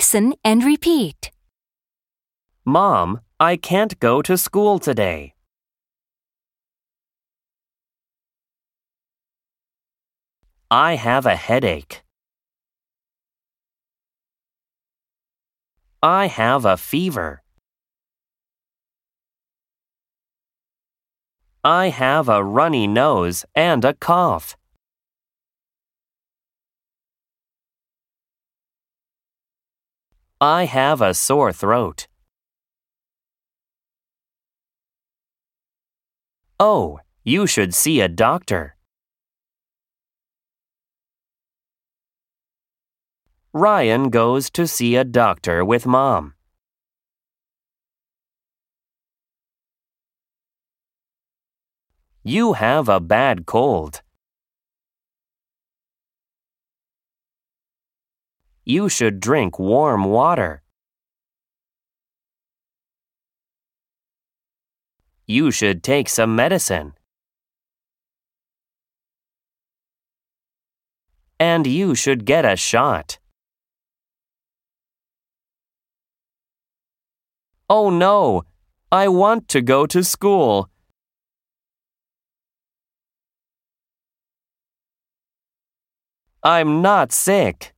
Listen and repeat. Mom, I can't go to school today. I have a headache. I have a fever. I have a runny nose and a cough. I have a sore throat. Oh, you should see a doctor. Ryan goes to see a doctor with Mom. You have a bad cold. You should drink warm water. You should take some medicine. And you should get a shot. Oh no, I want to go to school. I'm not sick.